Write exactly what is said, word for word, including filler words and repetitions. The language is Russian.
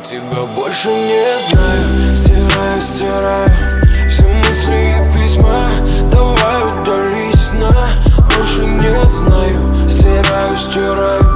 тебя больше не знаю. Стираю, стираю все мысли и письма. Давай удались на, больше не знаю. Стираю, стираю